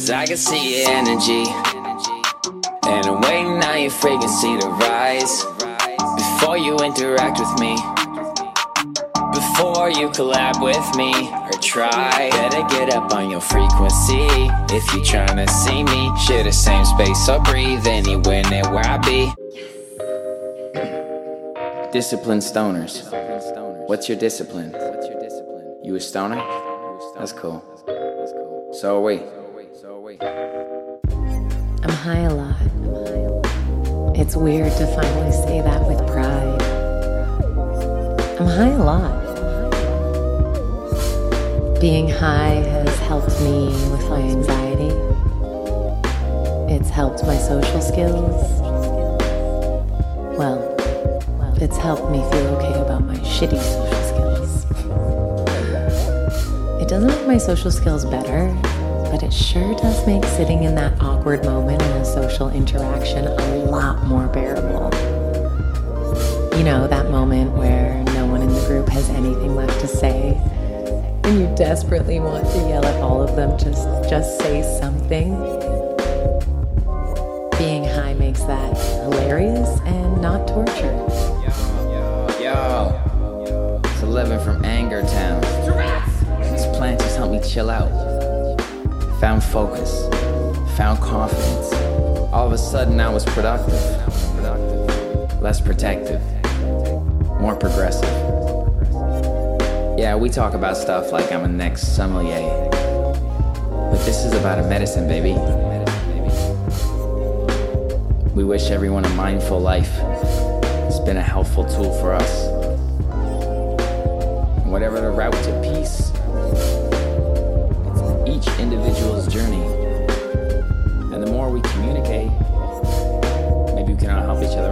Cause I can see your energy, and I'm waiting on your frequency to rise. Before you interact with me, before you collab with me or try, better get up on your frequency. If you tryna see me, share the same space or breathe anywhere near where I be. Disciplined stoners. What's your discipline? You a stoner? That's cool. So are we. I'm high a lot. It's weird to finally say that with pride. I'm high a lot. Being high has helped me with my anxiety. It's helped my social skills. Well, it's helped me feel okay about my shitty social skills. It doesn't make my social skills better, but it sure does make sitting in that awkward moment in a social interaction a lot more bearable. You know, that moment where no one in the group has anything left to say, and you desperately want to yell at all of them, just say something. Being high makes that hilarious and not torture. Yo, it's 11 from Anger Town. These plants just help me chill out. Found focus, found confidence. All of a sudden I was productive, less protective, more progressive. Yeah, we talk about stuff like I'm a next sommelier, but this is about a medicine, baby. We wish everyone a mindful life. It's been a helpful tool for us. And whatever the route to peace, each individual's journey. And the more we communicate, maybe we can all help each other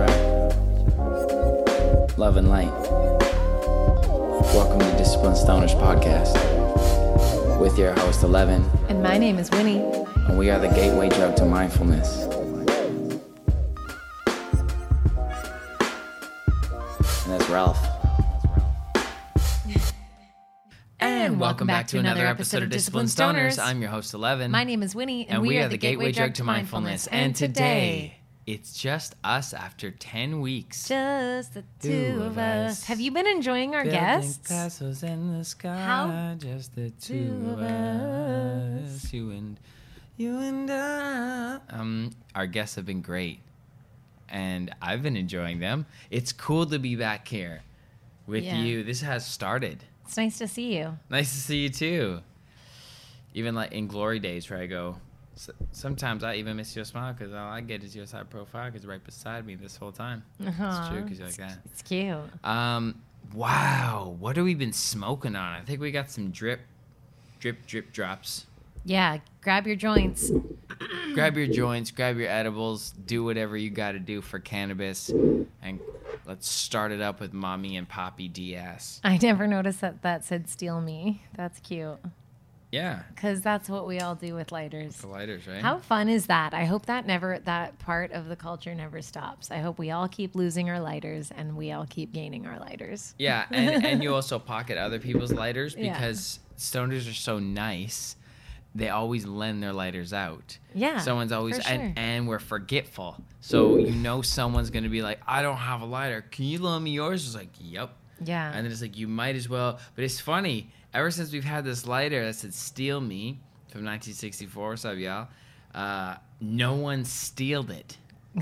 out. Love and light. Welcome to Disciplined Stoners Podcast with your host 11. And my name is Winnie. And we are the gateway drug to mindfulness. And that's Ralph. And welcome back to another episode of Disciplined Stoners. I'm your host 11. My name is Winnie, and we are the gateway drug to mindfulness. And today, it's just us after 10 weeks. Just the two of us. Have you been enjoying our guests? Castles in the sky. How? Just the two of us. You and I. Our guests have been great, and I've been enjoying them. It's cool to be back here with you. This has started. It's nice to see you. Nice to see you too. Even like in glory days where I go, sometimes I even miss your smile because all I get is your side profile because right beside me this whole time. It's true because you're like that. It's cute. Wow. What have we been smoking on? I think we got some drip drops. Yeah, grab your joints. Grab your joints, grab your edibles, do whatever you got to do for cannabis, and let's start it up with Mommy and Poppy Diaz. I never noticed that said steal me. That's cute. Yeah. Because that's what we all do with lighters. The lighters, right? How fun is that? I hope that part of the culture never stops. I hope we all keep losing our lighters and we all keep gaining our lighters. Yeah, and you also pocket other people's lighters because stoners are so nice. They always lend their lighters out. Yeah. Someone's always, for sure. and we're forgetful. So you know someone's going to be like, I don't have a lighter. Can you loan me yours? It's like, yep. Yeah. And then it's like, you might as well. But it's funny. Ever since we've had this lighter that said Steal Me from 1964, what's up, y'all? No one stealed it.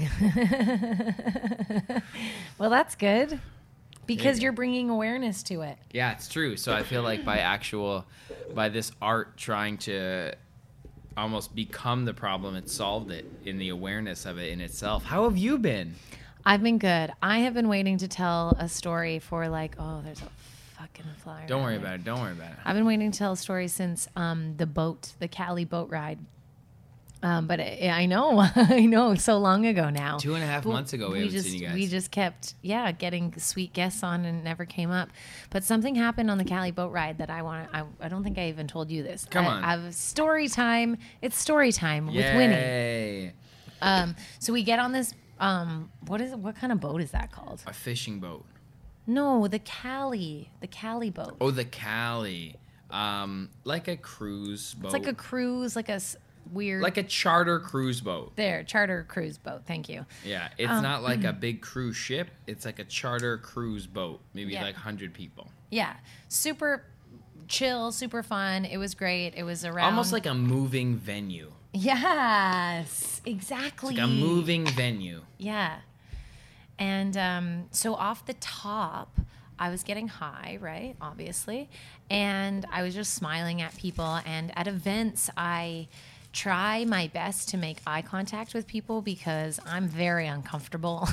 Well, that's good. Because you're bringing awareness to it. Yeah, it's true. So I feel like by this art trying to almost become the problem, it solved it in the awareness of it in itself. How have you been? I've been good. I have been waiting to tell a story for there's a fucking flyer. Don't worry about it. I've been waiting to tell a story since the Cali boat ride. But I know, so long ago now. 2.5 months ago, we haven't seen you guys. We just kept, getting sweet guests on and it never came up. But something happened on the Cali boat ride that I don't think I even told you this. Come on. I have story time. It's story time with Winnie. So we get on this, what kind of boat is that called? A fishing boat. No, the Cali boat. Oh, the Cali. Like a cruise boat. It's like a cruise, like a weird. Like a charter cruise boat. Charter cruise boat. Thank you. Yeah, it's not like a big cruise ship. It's like a charter cruise boat, maybe like 100 people. Yeah, super chill, super fun. It was great. It was around Almost like a moving venue. Yes, exactly. It's like a moving venue. Yeah. And so off the top, I was getting high, right? Obviously. And I was just smiling at people. And at events, I try my best to make eye contact with people because I'm very uncomfortable.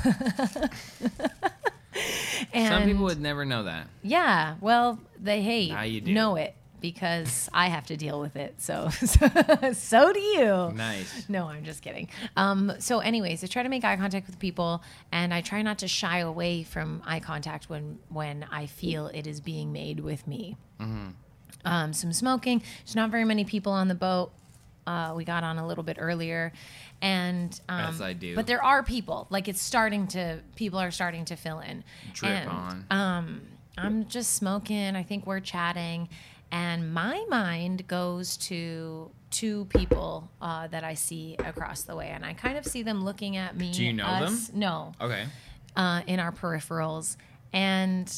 And some people would never know that. yeah, well, they Now you do. know it because I have to deal with it. So do you. Nice. No, I'm just kidding. So anyways, I try to make eye contact with people, and I try not to shy away from eye contact when I feel it is being made with me. Mm-hmm. Some smoking. There's not very many people on the boat. We got on a little bit earlier, and As I do. But there are people. Like people are starting to fill in. Drip and, on. I'm just smoking. I think we're chatting, and my mind goes to two people that I see across the way, and I kind of see them looking at me. Do you know them? No. Okay. In our peripherals, and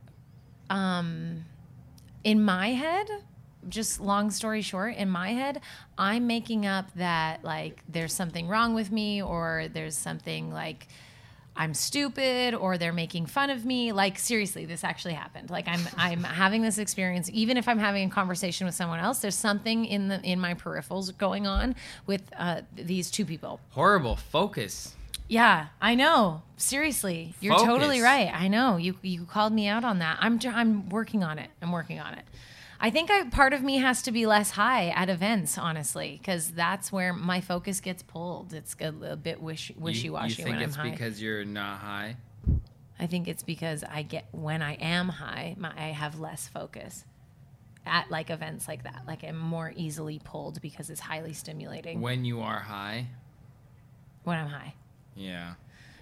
in my head, just long story short, in my head, I'm making up that like there's something wrong with me, or there's something like I'm stupid, or they're making fun of me. Like seriously, this actually happened. Like I'm having this experience. Even if I'm having a conversation with someone else, there's something in my peripherals going on with these two people. Horrible. Focus. Yeah, I know. Seriously, you're Focus. totally right. I know. You called me out on that. I'm working on it. I think part of me has to be less high at events, honestly, because that's where my focus gets pulled. It's a little bit wishy-washy when I'm high. You think it's because you're not high? I think it's because when I am high, I have less focus at like events like that. Like I'm more easily pulled because it's highly stimulating. When you are high? When I'm high. Yeah.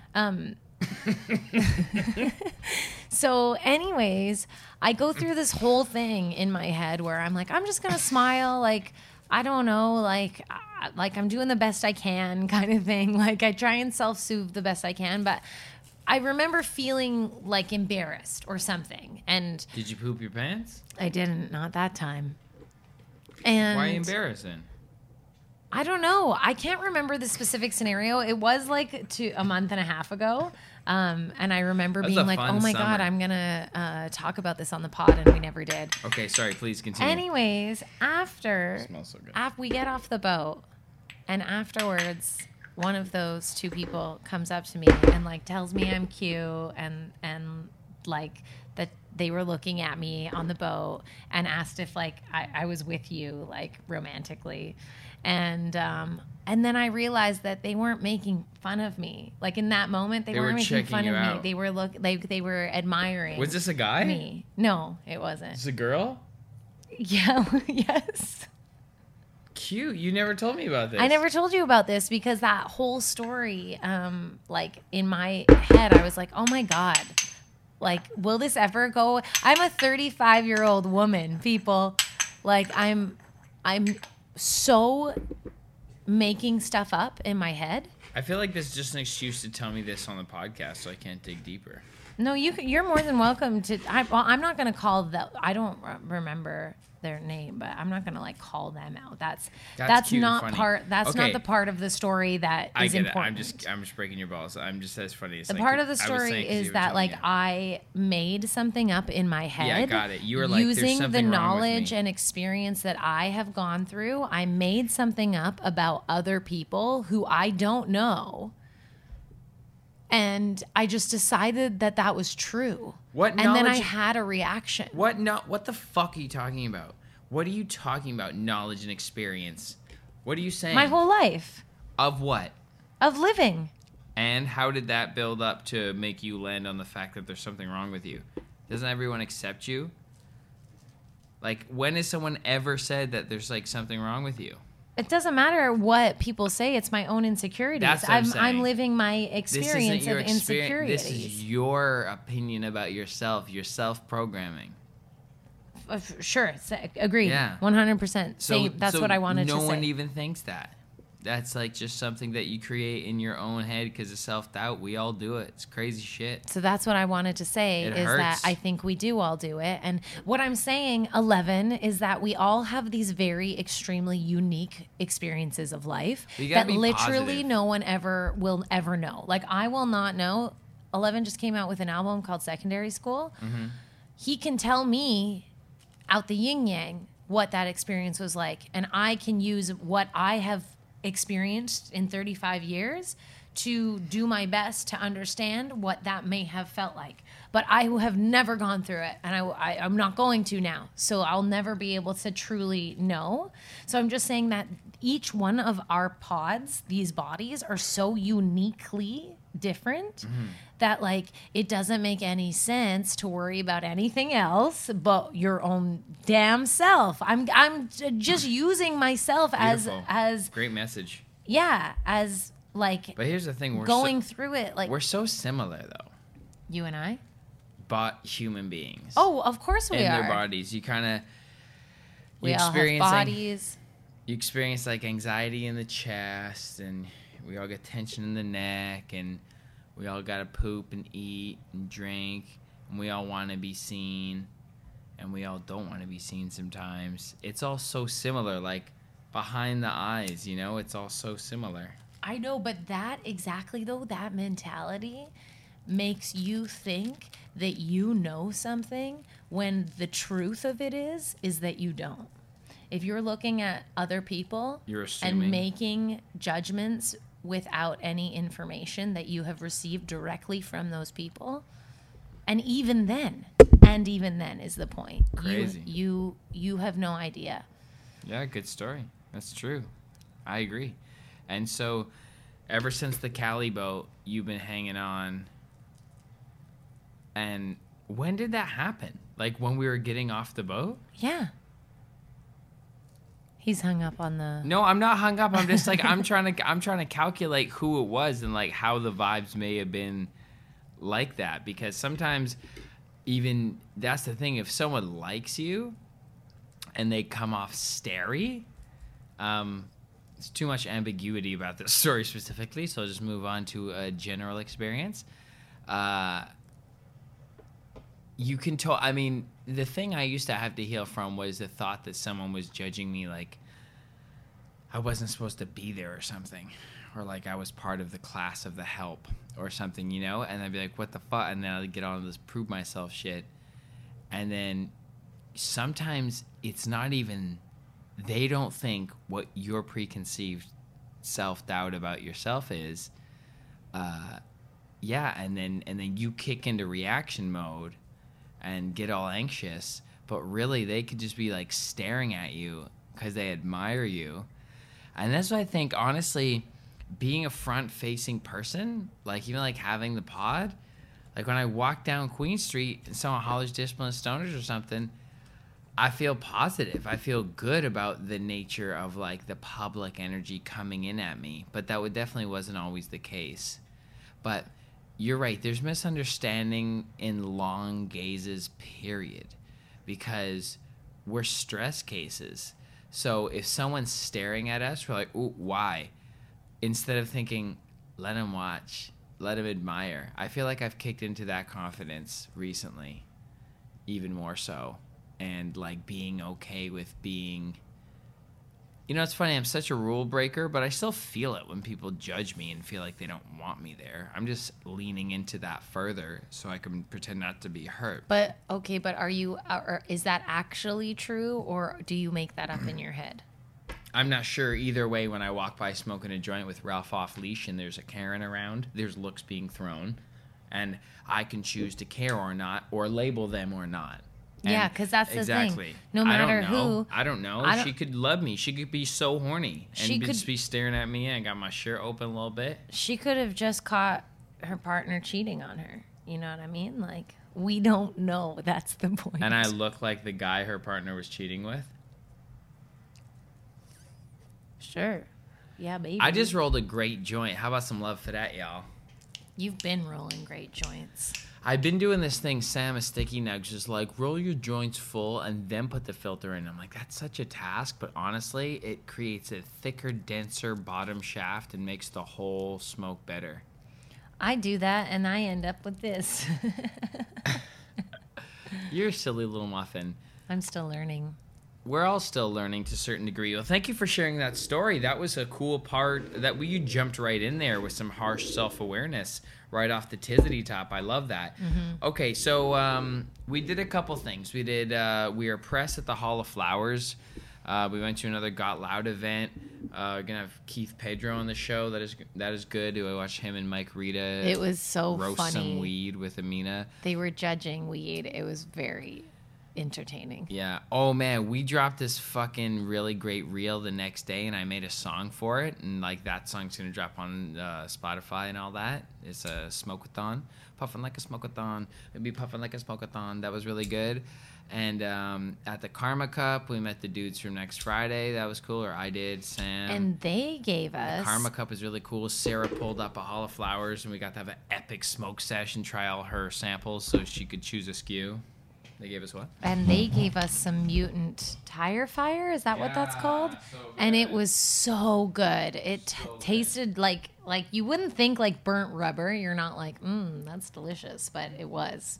So anyways, I go through this whole thing in my head where I'm like, I'm just going to smile. Like, I don't know, like I'm doing the best I can kind of thing. Like I try and self-soothe the best I can, but I remember feeling like embarrassed or something. And did you poop your pants? I didn't, not that time. And why embarrassing? I don't know. I can't remember the specific scenario. It was like a month and a half ago. And I remember being like, oh my God, I'm going to talk about this on the pod. And we never did. Okay, sorry. Please continue. Anyways, after Smells so good. we get off the boat, and afterwards, one of those two people comes up to me and like tells me I'm cute and like that they were looking at me on the boat and asked if like I was with you like romantically. And then I realized that they weren't making fun of me. Like in that moment, they weren't making fun of me. out. They were admiring. Was this a guy? Me? No, it wasn't. Is this a girl? Yeah. Yes. Cute. You never told me about this. I never told you about this because that whole story, like in my head, I was like, oh my God, like, will this ever go? I'm a 35-year-old woman, people. Like I'm so making stuff up in my head. I feel like this is just an excuse to tell me this on the podcast so I can't dig deeper. No, you're more than welcome to. I'm not going to call that. I don't remember their name, but I'm not going to like call them out. That's cute not and funny. part. That's Okay. not the part of the story that I is get important. it. I'm just breaking your balls. I'm just as funny as The part of the story is that like I made something up in my head. Yeah, I got it. You were like, there's using the something wrong with knowledge me. and experience that I have gone through. I made something up about other people who I don't know. And I just decided that was true. What and then I knowledge- had a reaction. What the fuck are you talking about? What are you talking about? Knowledge and experience. What are you saying? My whole life Of what? of living. And how did that build up to make you land on the fact that there's something wrong with you? Doesn't everyone accept you? Like, when has someone ever said that there's like something wrong with you? It doesn't matter what people say. It's my own insecurities. That's what I'm saying. I'm living my This experience isn't your of experience. insecurities. This is your opinion about yourself. Your self-programming. Sure. Agreed. Yeah. 100%. Same. That's what I wanted to say. No one even thinks that. That's like just something that you create in your own head because of self-doubt. We all do it. It's crazy shit. So that's what I wanted to say It is hurts. that I think we do all do it. And what I'm saying, 11, is that we all have these very extremely unique experiences of life You gotta that be literally positive. no one will ever know. Like, I will not know. 11 just came out with an album called Secondary School. Mm-hmm. He can tell me out the yin yang what that experience was like. And I can use what I have experienced in 35 years to do my best to understand what that may have felt like. But I have never gone through it, and I'm not going to now. So I'll never be able to truly know. So I'm just saying that each one of our pods, these bodies, are so uniquely different that, like, it doesn't make any sense to worry about anything else but your own damn self. I'm just using myself Beautiful. as Great message. yeah, as like But here's the thing: we're going through it, like we're so similar though, you and I. but human beings. Oh, of course we in are. their bodies, you kind of We all have bodies. You experience like anxiety in the chest, and we all get tension in the neck, and we all gotta poop and eat and drink, and we all want to be seen, and we all don't want to be seen sometimes. It's all so similar, like behind the eyes, you know, it's all so similar. I know, but that exactly though, that mentality makes you think that you know something when the truth of it is that you don't. If you're looking at other people You're assuming. and making judgments without any information that you have received directly from those people, and even then is the point. Crazy. You have no idea. Yeah, good story. That's true. I agree. And so, ever since the Cali boat, you've been hanging on. And when did that happen? Like when we were getting off the boat? Yeah. He's hung up on the. No, I'm not hung up. I'm just like I'm trying to calculate who it was and like how the vibes may have been like that, because sometimes even that's the thing, if someone likes you and they come off starey, it's too much ambiguity about this story specifically, so I'll just move on to a general experience. You can tell. I mean, the thing I used to have to heal from was the thought that someone was judging me, like I wasn't supposed to be there or something, or like I was part of the class of the help or something, you know? And I'd be like, what the fuck? And then I'd get on this prove myself shit. And then sometimes it's not even, they don't think what your preconceived self-doubt about yourself is. Yeah, and then you kick into reaction mode and get all anxious, but really they could just be like staring at you because they admire you. And that's what I think, honestly, being a front-facing person, like even like having the pod, like when I walk down Queen Street and someone hollers Discipline Stoners or something, I feel positive. I feel good about the nature of like the public energy coming in at me, but that definitely wasn't always the case. But you're right. There's misunderstanding in long gazes, period, because we're stress cases. So if someone's staring at us, we're like, ooh, why? Instead of thinking, let him watch, let him admire. I feel like I've kicked into that confidence recently, even more so. And like being okay with being, you know, it's funny, I'm such a rule breaker, but I still feel it when people judge me and feel like they don't want me there. I'm just leaning into that further so I can pretend not to be hurt. But okay, but is that actually true, or do you make that up in your head? I'm not sure. Either way, when I walk by smoking a joint with Ralph off leash and there's a Karen around, there's looks being thrown, and I can choose to care or not, or label them or not. And yeah, because that's the exactly. thing. No matter I don't know. who. I don't know. She could love me. She could be so horny and just be staring at me, and I got my shirt open a little bit. She could have just caught her partner cheating on her. You know what I mean? Like, we don't know. That's the point. And I look like the guy her partner was cheating with. Sure. Yeah, baby. I just rolled a great joint. How about some love for that, y'all? You've been rolling great joints. I've been doing this thing, Sam is Sticky Nugs, just like roll your joints full and then put the filter in. I'm like, that's such a task, but honestly, it creates a thicker, denser bottom shaft and makes the whole smoke better. I do that, and I end up with this. You're a silly little muffin. I'm still learning. We're all still learning to a certain degree. Well, thank you for sharing that story. That was a cool part that you jumped right in there with some harsh self-awareness right off the tizzity top. I love that. Mm-hmm. Okay, so we did a couple things. We did we were pressed at the Hall of Flowers. We went to another Got Loud event. We're gonna have Keith Pedro on the show. That is good. I watched him and Mike Rita. It was so roast funny. Some weed with Amina. They were judging weed. It was very entertaining. Yeah. Oh man, we dropped this fucking really great reel the next day, and I made a song for it, and like that song's gonna drop on Spotify and all that. It's a smokeathon, puffing like a smokeathon. Maybe puffing like a smokeathon. That was really good. And at the Karma Cup, we met the dudes from Next Friday. That was cool. Or I did, Sam. And they gave us... The Karma Cup is really cool. Sarah pulled up a Hall of Flowers, and we got to have an epic smoke session, try all her samples so she could choose a SKU. They gave us what? And they gave us some Mutant Tire Fire. Is that what that's called? So and it was so good. It tasted like you wouldn't think like burnt rubber. You're not like, that's delicious. But it was.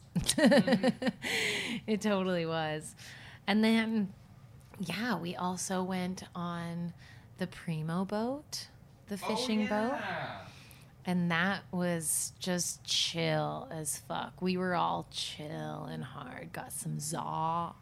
It totally was. And then, yeah, we also went on the Primo boat, the fishing boat. And that was just chill as fuck. We were all chill and hard. Got some za.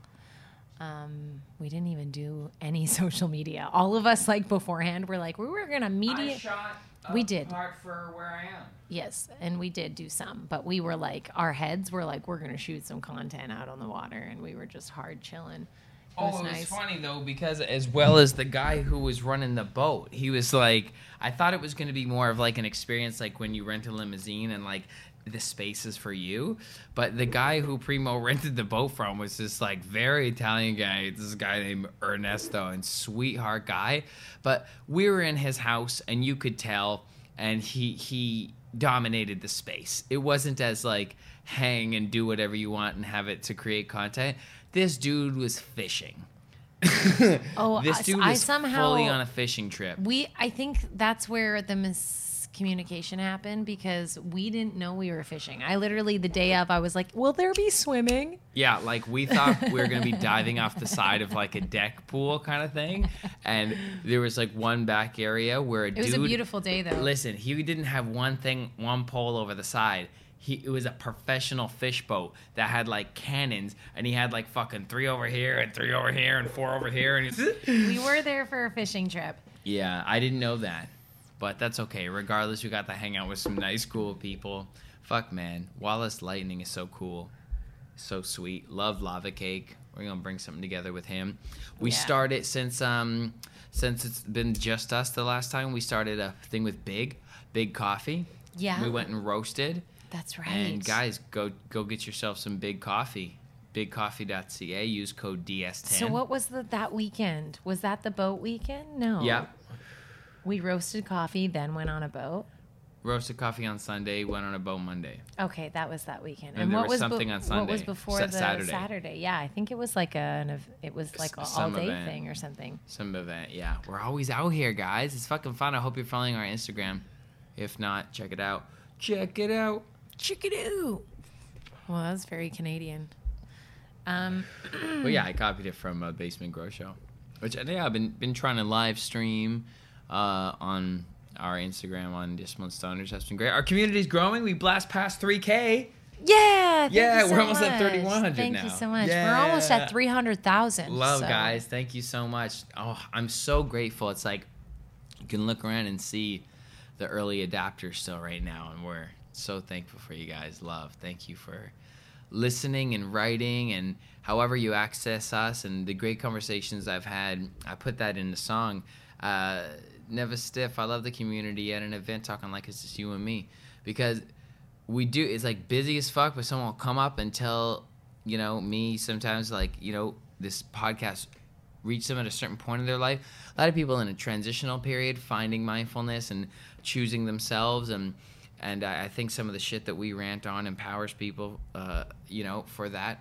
We didn't even do any social media. All of us, like, beforehand, were like, we were going to media. I shot we did. part for Where I Am. Yes, and we did do some. But we were like, our heads were like, we're going to shoot some content out on the water. And we were just hard chilling. It was funny, though, because as well as the guy who was running the boat, he was like, I thought it was going to be more of like an experience like when you rent a limousine and like the space is for you. But the guy who Primo rented the boat from was this like very Italian guy. This guy named Ernesto, and sweetheart guy. But we were in his house and you could tell, and he dominated the space. It wasn't as like hang and do whatever you want and have it to create content. This dude was fishing. This dude was fully on a fishing trip. I think that's where the miscommunication happened, because we didn't know we were fishing. I literally, the day of, I was like, will there be swimming? Yeah, like we thought we were going to be diving off the side of like a deck pool kind of thing. And there was like one back area where it was a beautiful day, though. Listen, he didn't have one pole over the side. It was a professional fish boat that had like cannons, and he had like fucking 3 over here and 3 over here and 4 over here. And we were there for a fishing trip. Yeah, I didn't know that, but that's okay. Regardless, we got to hang out with some nice, cool people. Fuck, man. Wallace Lightning is so cool. So sweet. Love Lava Cake. We're going to bring something together with him. We started, since it's been just us the last time, we started a thing with Big Coffee. Yeah. We went and roasted. That's right. And guys, go get yourself some Big Coffee. BigCoffee.ca. Use code DS10. So what was that weekend? Was that the boat weekend? No. Yeah. We roasted coffee, then went on a boat. Roasted coffee on Sunday, went on a boat Monday. Okay, that was that weekend. And there what was something on Sunday. What was before the Saturday? Yeah, I think it was like an all day event. thing or something. Some event, yeah. We're always out here, guys. It's fucking fun. I hope you're following our Instagram. If not, check it out. Check it out. Check it out. Well, that's very Canadian. But yeah, I copied it from Basement Grow Show, which I've been trying to live stream on our Instagram on Disciplined Stoners. That's been great. Our community's growing. We blast past 3K. Yeah, we're almost at 3,100 now. Thank you so much. Yeah. We're almost at 300,000. Love, guys. Thank you so much. Oh, I'm so grateful. It's like you can look around and see the early adopters still right now, and we're so thankful for you guys. Love. Thank you for listening and writing and however you access us and the great conversations I've had. I put that in the song. Never Stiff. I love the community at an event talking like it's just you and me, because we do. It's like busy as fuck, but someone will come up and tell me sometimes, like, this podcast reach them at a certain point in their life. A lot of people in a transitional period finding mindfulness and choosing themselves, and And I think some of the shit that we rant on empowers people, for that.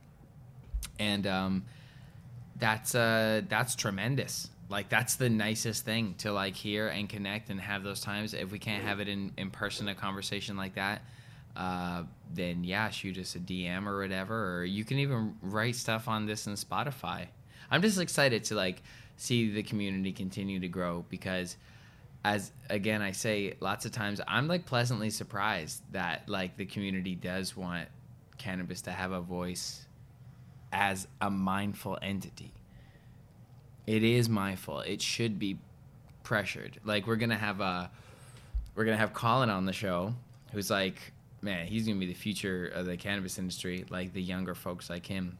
And that's tremendous. Like, that's the nicest thing to, like, hear and connect and have those times. If we can't have it in person, a conversation like that, then, yeah, shoot us a DM or whatever. Or you can even write stuff on this on Spotify. I'm just excited to, like, see the community continue to grow because, as, again, I say lots of times, I'm, like, pleasantly surprised that, like, the community does want cannabis to have a voice as a mindful entity. It is mindful. It should be pressured. Like, we're gonna have Colin on the show, who's like, man, he's gonna be the future of the cannabis industry, like the younger folks like him.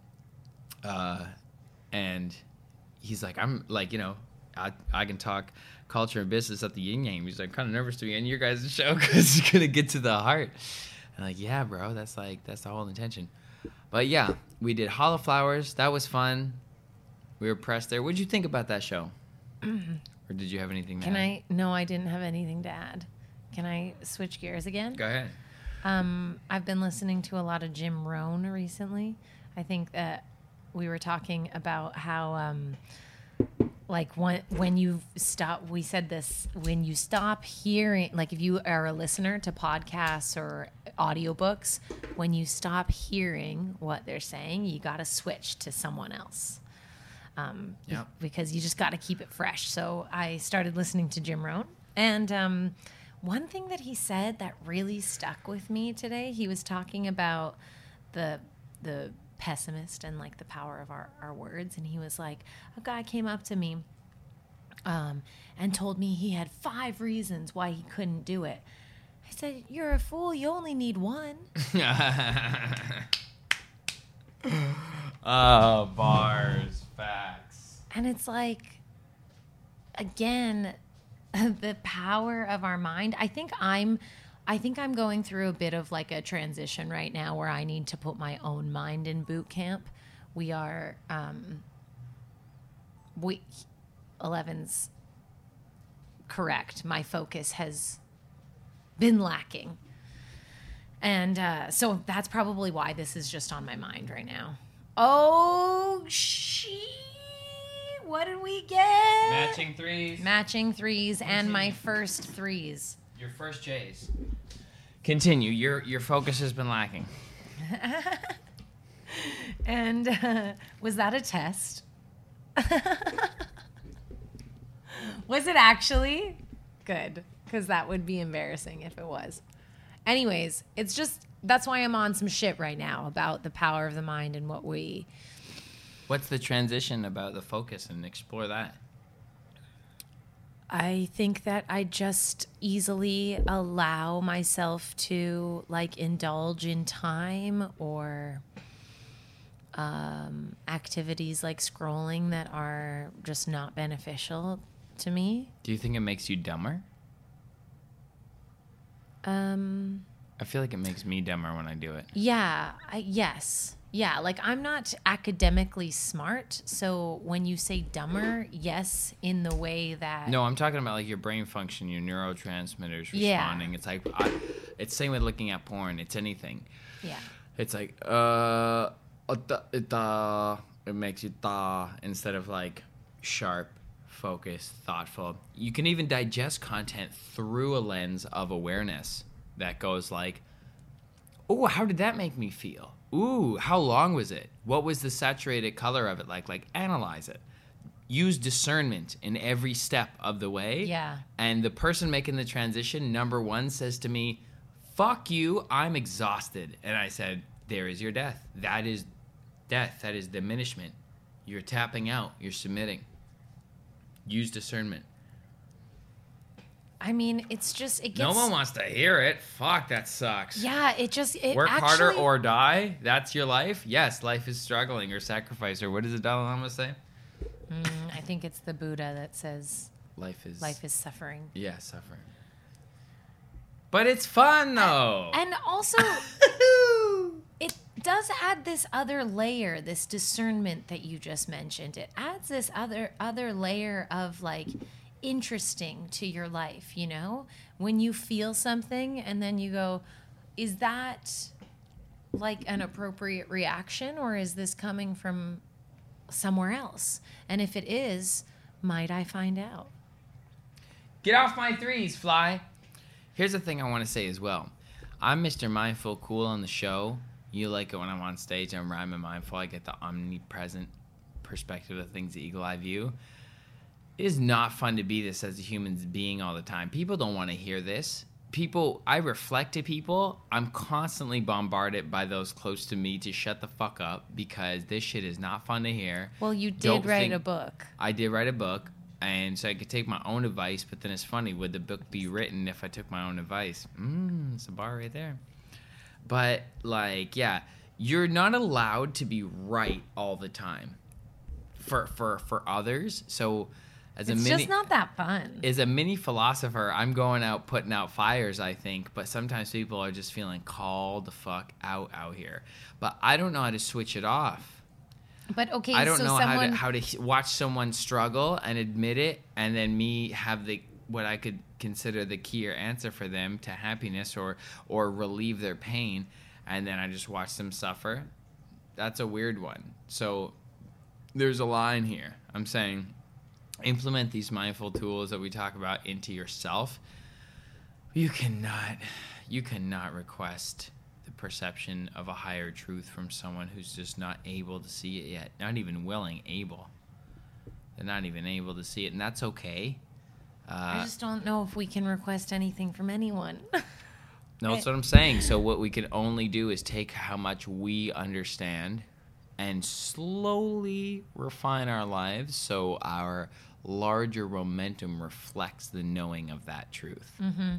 And he's like, I'm like, I can talk culture and business at the Yin Yang. He's like, kind of nervous to be on your guys' show because it's gonna get to the heart. And like, yeah, bro, that's the whole intention. But yeah, we did Hollow Flowers. That was fun. We were pressed there. What did you think about that show? Or did you have anything to add? No, I didn't have anything to add. Can I switch gears again? Go ahead. I've been listening to a lot of Jim Rohn recently. I think that we were talking about how, like, when you stop, we said this, when you stop hearing, like, if you are a listener to podcasts or audiobooks, when you stop hearing what they're saying, you got to switch to someone else. Because you just got to keep it fresh. So I started listening to Jim Rohn. And one thing that he said that really stuck with me today, he was talking about the pessimist and, like, the power of our words. And he was like, a guy came up to me and told me he had 5 reasons why he couldn't do it. I said, you're a fool. You only need one. Oh, bars, facts. And it's like, again, the power of our mind. I think I'm going through a bit of, like, a transition right now where I need to put my own mind in boot camp. We are, Eleven's correct. My focus has been lacking. And so that's probably why this is just on my mind right now. Oh, what did we get? Matching threes and my first threes. Your first J's. Continue. Your focus has been lacking. And was that a test? Was it actually? Good, because that would be embarrassing if it was. Anyways, it's just, that's why I'm on some shit right now about the power of the mind and what we... What's the transition about the focus, and explore that? I think that I just easily allow myself to, like, indulge in time or activities like scrolling that are just not beneficial to me. Do you think it makes you dumber? I feel like it makes me dumber when I do it. Yeah, yes. Yeah, like, I'm not academically smart, so when you say dumber, yes, in the way that... No, I'm talking about, like, your brain function, your neurotransmitters responding. Yeah. It's like, it's same with looking at porn. It's anything. Yeah. It's like, it makes you instead of, like, sharp, focused, thoughtful. You can even digest content through a lens of awareness that goes like, oh, how did that make me feel? Ooh, how long was it? What was the saturated color of it like? Like, analyze it. Use discernment in every step of the way. Yeah. And the person making the transition, number 1, says to me, fuck you, I'm exhausted. And I said, there is your death. That is death. That is diminishment. You're tapping out. You're submitting. Use discernment. I mean, it's just, it gets... No one wants to hear it. Fuck, that sucks. Yeah, it Work actually... harder or die? That's your life? Yes, life is struggling or sacrifice, or what does the Dalai Lama say? I think it's the Buddha that says... Life is suffering. Yeah, suffering. But it's fun, though. And also, it does add this other layer, this discernment that you just mentioned. It adds this other layer of, like, interesting to your life, you know? When you feel something and then you go, is that like an appropriate reaction, or is this coming from somewhere else? And if it is, might I find out? Get off my threes, Fly. Here's the thing I want to say as well. I'm Mr. Mindful Cool on the show. You like it when I'm on stage. I'm rhyming mindful. I get the omnipresent perspective of things the eagle eye view. It is not fun to be this as a human being all the time. People don't want to hear this. I reflect to people. I'm constantly bombarded by those close to me to shut the fuck up because this shit is not fun to hear. Well, you did write a book. I did write a book, and so I could take my own advice, but then it's funny, would the book be written if I took my own advice? It's a bar right there. But, like, yeah, you're not allowed to be right all the time for others. So it's just not that fun. As a mini philosopher, I'm going out putting out fires, I think, but sometimes people are just feeling called the fuck out here. But I don't know how to switch it off. But okay, I don't know how to watch someone struggle and admit it, and then me have what I could consider the key or answer for them to happiness or relieve their pain, and then I just watch them suffer. That's a weird one. So there's a line here. I'm saying implement these mindful tools that we talk about into yourself. You cannot request the perception of a higher truth from someone who's just not able to see it yet. Not even willing, able. They're not even able to see it, and that's okay. I just don't know if we can request anything from anyone. No, that's what I'm saying. So what we can only do is take how much we understand and slowly refine our lives so our larger momentum reflects the knowing of that truth. Mm-hmm.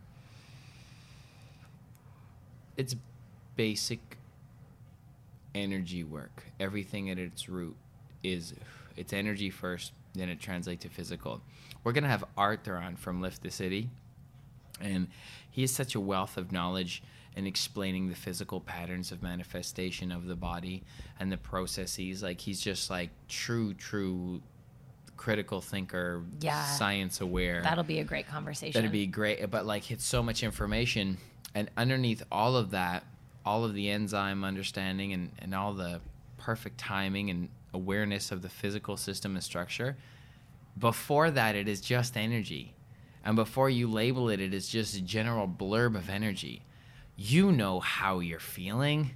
It's basic energy work. Everything at its root it's energy first, then it translates to physical. We're going to have Arthur on from Lift the City, and he has such a wealth of knowledge in explaining the physical patterns of manifestation of the body and the processes. Like, he's just like true critical thinker, science aware. That'll be a great conversation. That'd be great, but like it's so much information, and underneath all of that, all of the enzyme understanding and all the perfect timing and awareness of the physical system and structure, before that it is just energy, and before you label it is just a general blurb of energy. You know how you're feeling,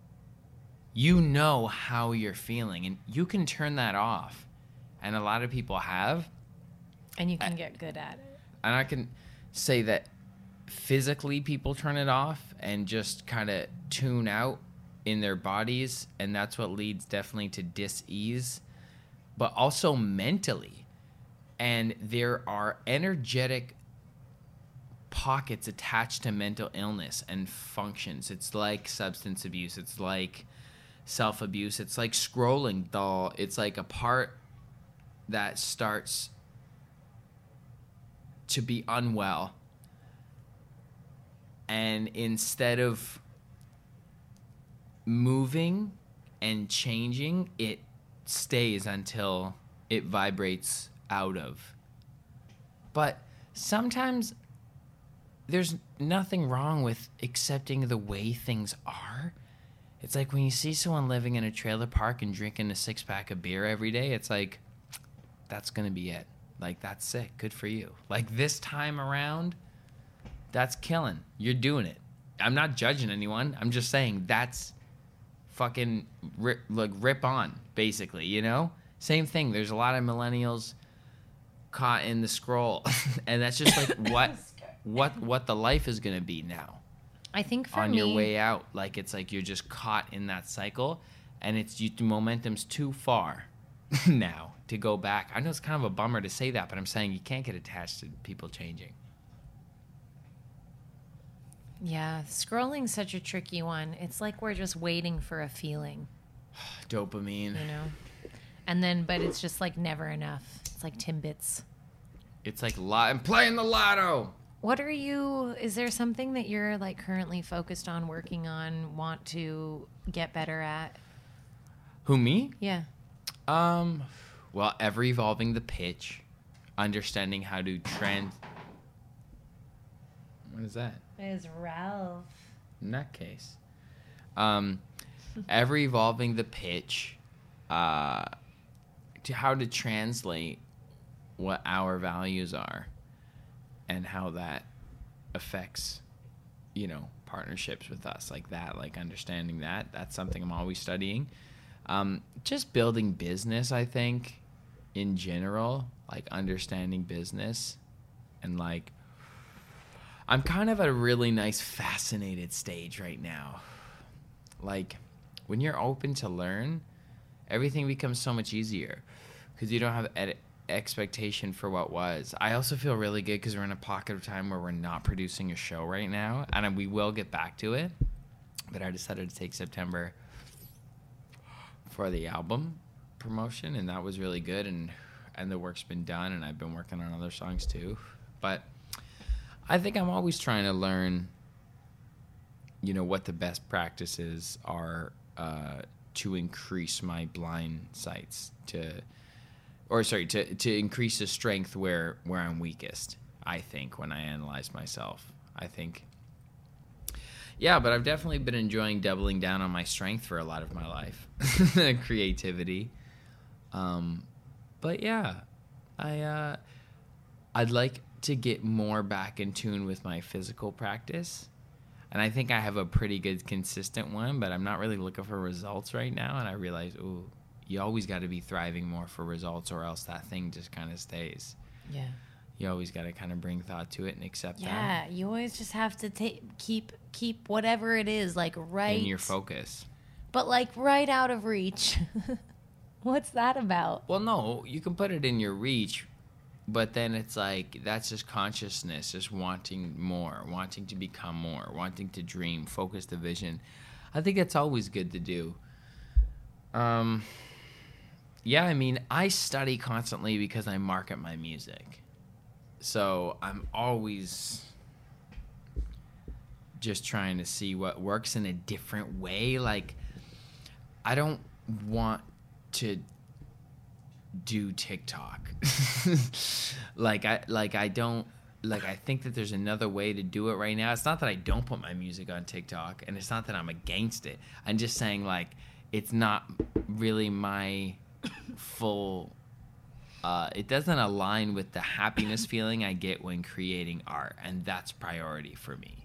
and you can turn that off. And a lot of people have. And you can get good at it. And I can say that physically people turn it off and just kind of tune out in their bodies. And that's what leads definitely to dis-ease. But also mentally. And there are energetic pockets attached to mental illness and functions. It's like substance abuse. It's like self-abuse. It's like scrolling dull. It's like a part that starts to be unwell, and instead of moving and changing, it stays until it vibrates out of. But sometimes there's nothing wrong with accepting the way things are. It's like when you see someone living in a trailer park and drinking a 6-pack of beer every day, it's like, that's going to be it. Like, that's sick. Good for you. Like, this time around, that's killing. You're doing it. I'm not judging anyone. I'm just saying that's fucking rip on, basically, you know? Same thing. There's a lot of millennials caught in the scroll. And that's just like what the life is going to be now. I think for on your way out. Like, it's like you're just caught in that cycle, and momentum's too far now to go back. I know it's kind of a bummer to say that, but I'm saying you can't get attached to people changing. Yeah, scrolling's such a tricky one. It's like we're just waiting for a feeling. Dopamine. You know? And then, but it's just like never enough. It's like Timbits. It's like I'm playing the lotto. Is there something that you're like currently focused on, working on, want to get better at? Who, me? Yeah. Well, ever evolving the pitch. understanding how to what is that? Is Ralph. In that case. Ever evolving the pitch to how to translate what our values are and how that affects, partnerships with us, like that, like understanding that's something I'm always studying. Just building business, I think, in general, like understanding business, and like I'm kind of at a really nice fascinated stage right now. Like when you're open to learn, everything becomes so much easier because you don't have expectation for what was. I also feel really good because we're in a pocket of time where we're not producing a show right now, and we will get back to it, but I decided to take September for the album promotion, and that was really good, and the work's been done, and I've been working on other songs too. But I think I'm always trying to learn, what the best practices are to increase my blind sights, to increase the strength where I'm weakest, I think, when I analyze myself. I think, yeah, but I've definitely been enjoying doubling down on my strength for a lot of my life, creativity. But yeah, I'd like to get more back in tune with my physical practice. And I think I have a pretty good consistent one, but I'm not really looking for results right now. And I realize, ooh, you always got to be thriving more for results, or else that thing just kind of stays. Yeah. You always got to kind of bring thought to it and accept that. Yeah, you always just have to keep whatever it is, like, right in your focus. But like right out of reach. What's that about? Well, no, you can put it in your reach, but then it's like that's just consciousness, just wanting more, wanting to become more, wanting to dream, focus the vision. I think that's always good to do. Yeah, I mean, I study constantly because I market my music. So I'm always just trying to see what works in a different way. Like, I don't want to do TikTok. I think that there's another way to do it right now. It's not that I don't put my music on TikTok, and it's not that I'm against it. I'm just saying, like, it's not really my full... it doesn't align with the happiness feeling I get when creating art, and that's priority for me.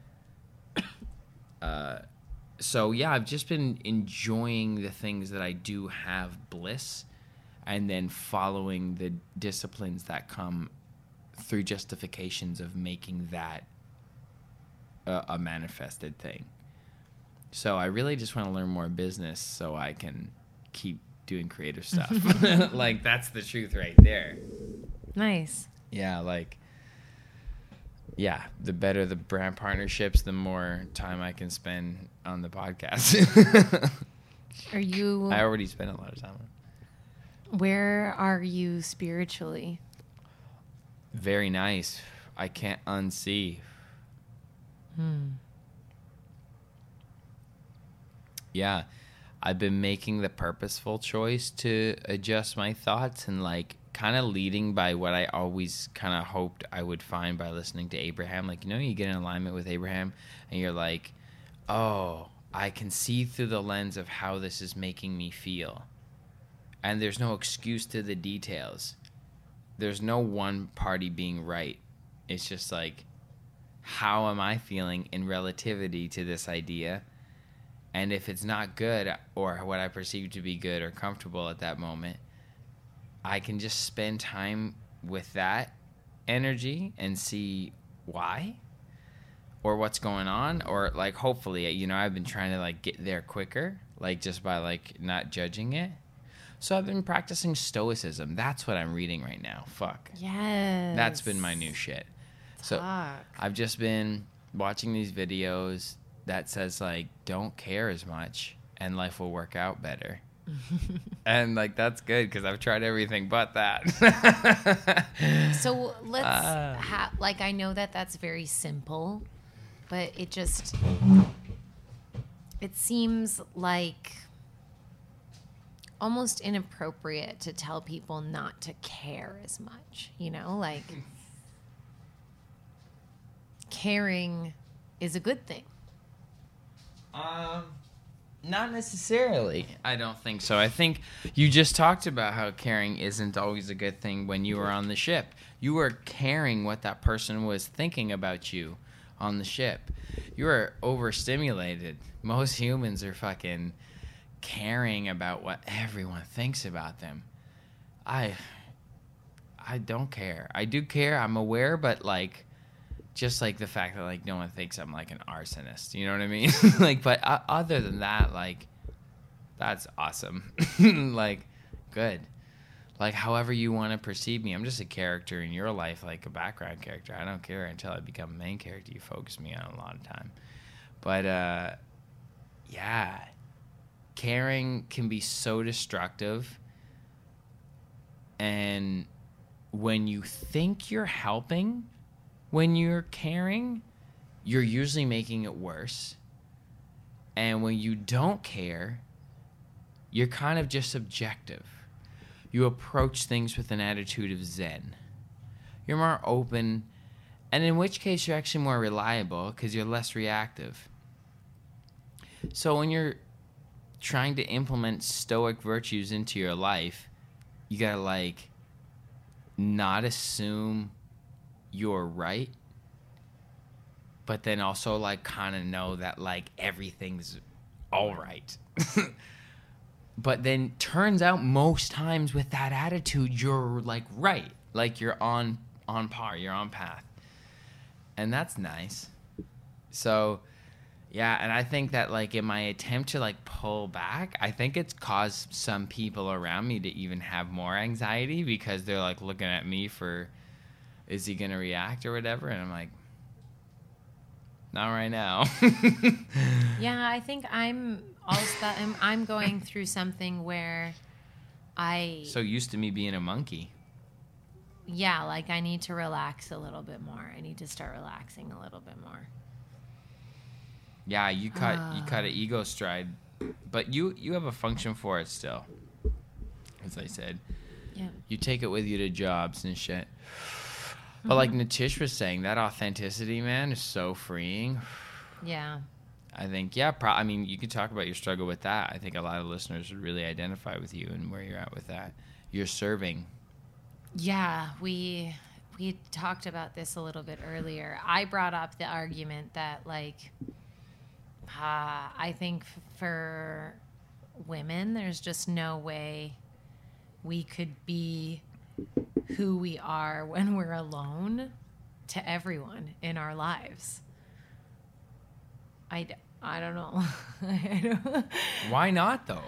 So yeah, I've just been enjoying the things that I do have bliss, and then following the disciplines that come through justifications of making that a manifested thing. So I really just want to learn more business so I can keep doing creative stuff. Like, that's the truth right there. Nice. Yeah, like, yeah, the better the brand partnerships, the more time I can spend on the podcast. I already spend a lot of time on it. Where are you spiritually? Very nice. I can't unsee. Yeah, I've been making the purposeful choice to adjust my thoughts and, like, kind of leading by what I always kind of hoped I would find by listening to Abraham. Like, you get in alignment with Abraham and you're like, oh, I can see through the lens of how this is making me feel. And there's no excuse to the details. There's no one party being right. It's just like, how am I feeling in relativity to this idea? And if it's not good, or what I perceive to be good or comfortable at that moment, I can just spend time with that energy and see why or what's going on. Or, like, hopefully, I've been trying to, like, get there quicker, like, just by, like, not judging it. So I've been practicing stoicism. That's what I'm reading right now. Fuck. Yes. That's been my new shit. So I've just been watching these videos that says, like, don't care as much and life will work out better. And, like, that's good because I've tried everything but that. So let's I know that that's very simple, but it seems like almost inappropriate to tell people not to care as much, you know, like caring is a good thing. Not necessarily. I don't think so. I think you just talked about how caring isn't always a good thing when you were on the ship. You were caring what that person was thinking about you on the ship. You were overstimulated. Most humans are fucking caring about what everyone thinks about them. I don't care. I do care. I'm aware, but like, just like the fact that like no one thinks I'm like an arsonist, you know what I mean? Like, but other than that, like, that's awesome. Like, good. Like, however you want to perceive me, I'm just a character in your life, like a background character. I don't care until I become a main character. You focus me on a lot of time. But yeah, caring can be so destructive. And when you think you're helping, when you're caring, you're usually making it worse. And when you don't care, you're kind of just subjective. You approach things with an attitude of zen. You're more open, and in which case you're actually more reliable because you're less reactive. So when you're trying to implement stoic virtues into your life, you gotta like not assume you're right, but then also like kind of know that like everything's all right. But then turns out most times with that attitude you're like right, like you're on par, you're on path, and that's nice. So yeah, and I think that like in my attempt to like pull back, I think it's caused some people around me to even have more anxiety because they're like looking at me for, is he gonna react or whatever? And I'm like, not right now. Yeah, I think I'm going through something where so used to me being a monkey. Yeah, like I need to relax a little bit more. I need to start relaxing a little bit more. Yeah, you cut an ego stride, but you have a function for it still. As I said, yeah, you take it with you to jobs and shit. But like Natish was saying, that authenticity, man, is so freeing. Yeah. I think, yeah, I mean, you could talk about your struggle with that. I think a lot of listeners would really identify with you and where you're at with that. You're serving. Yeah, we talked about this a little bit earlier. I brought up the argument that, like, I think for women, there's just no way we could be who we are when we're alone to everyone in our lives. I don't know. Why not, though?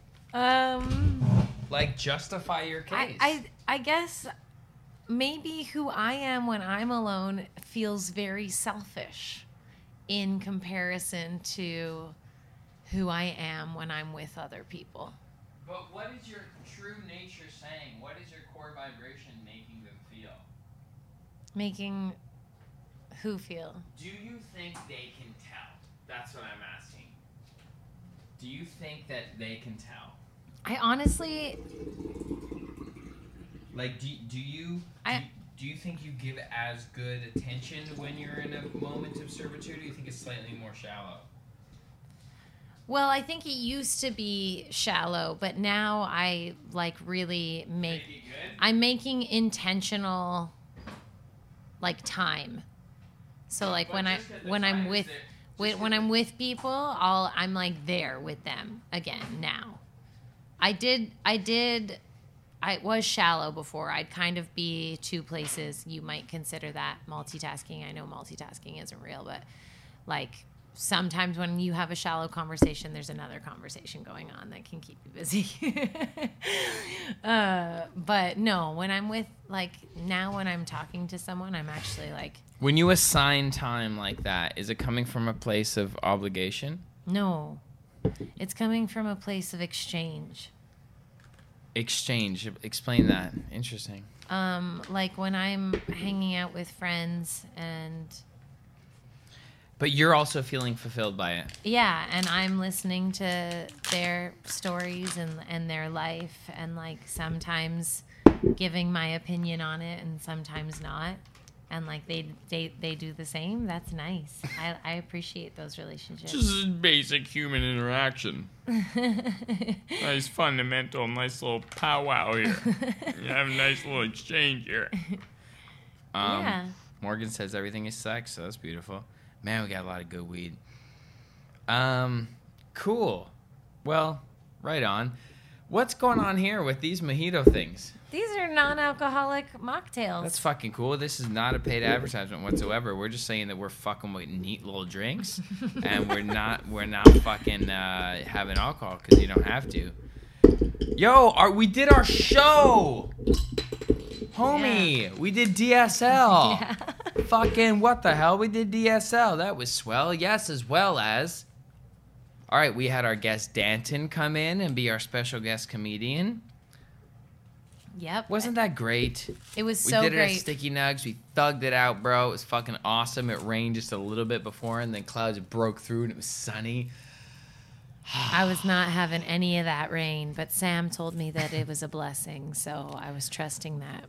Like, justify your case. I guess maybe who I am when I'm alone feels very selfish in comparison to who I am when I'm with other people. But what is your true nature saying? What is your core vibration making them feel? Making who feel? Do you think they can tell? That's what I'm asking. Do you think that they can tell? I honestly... Like, do you think you give as good attention when you're in a moment of servitude, or do you think it's slightly more shallow? Well, I think it used to be shallow, but now I like really make it good? I'm making intentional like time. So like when I'm with people, I'm like there with them again now. I was shallow before. I'd kind of be two places. You might consider that multitasking. I know multitasking isn't real, but like sometimes when you have a shallow conversation, there's another conversation going on that can keep you busy. But no, when I'm with, like, now when I'm talking to someone, I'm actually like... When you assign time like that, is it coming from a place of obligation? No. It's coming from a place of exchange. Exchange. Explain that. Interesting. Like when I'm hanging out with friends and... But you're also feeling fulfilled by it. Yeah, and I'm listening to their stories and their life, and like sometimes giving my opinion on it and sometimes not. And like they do the same. That's nice. I appreciate those relationships. Just basic human interaction. Nice fundamental, nice little powwow here. You have a nice little exchange here. Yeah. Morgan says everything is sex, so that's beautiful. Man, we got a lot of good weed. Cool. Well, right on. What's going on here with these mojito things? These are non-alcoholic mocktails. That's fucking cool. This is not a paid advertisement whatsoever. We're just saying that we're fucking with neat little drinks, and we're not fucking having alcohol because you don't have to. Yo, we did our show, homie. Yeah. We did DSL. Yeah. Fucking what the hell? We did DSL. That was swell. Yes, as well as. All right, we had our guest Danton come in and be our special guest comedian. Yep. Wasn't that great? It was so We did it great. at Sticky Nugs. We thugged it out, bro. It was fucking awesome. It rained just a little bit before, and then clouds broke through, and it was sunny. I was not having any of that rain, but Sam told me that it was a blessing, so I was trusting that.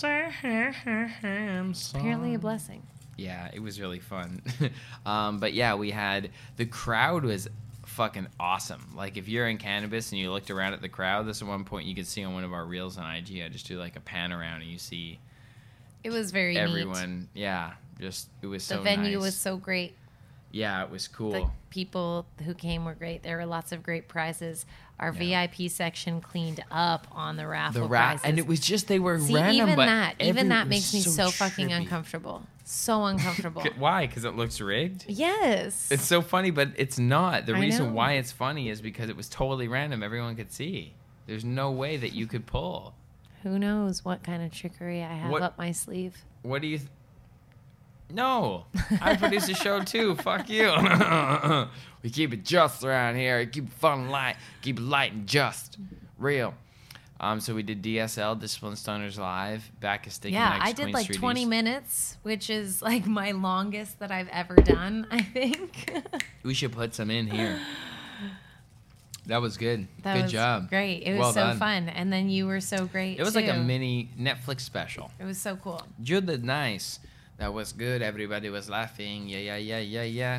Apparently a blessing. Yeah, it was really fun. But yeah, the crowd was fucking awesome. Like if you're in cannabis and you looked around at the crowd, this is one point you could see on one of our reels on IG. I just do like a pan around and you see It was very neat. everyone. Yeah, just it was so The venue nice. was so great. Yeah, it was cool. The people who came were great. There were lots of great prizes. Our VIP section cleaned up on the raffle prizes. And it was just they were See, random, even but that it makes me was so fucking trippy. uncomfortable. So uncomfortable. Why? Because it looks rigged? Yes. It's so funny, but it's not. The I reason know. why it's funny is because it was totally random. Everyone could see. There's no way that you could pull. Who knows what kind of trickery I have What- up my sleeve. What do you... No. I produce a show too. Fuck you. We keep it just around here. Keep it fun and light. Keep it light and just. Real. So we did DSL, Discipline Stoners Live, back at Sticky Yeah, Mike's, I did Queen like Street 20 East. minutes, which is like my longest that I've ever done, I think. We should put some in here. That was good. That good was job. great. It was Well so done. fun. And then you were so great, It was like a too. mini Netflix special. It was so cool. You did nice. That was good. Everybody was laughing. Yeah.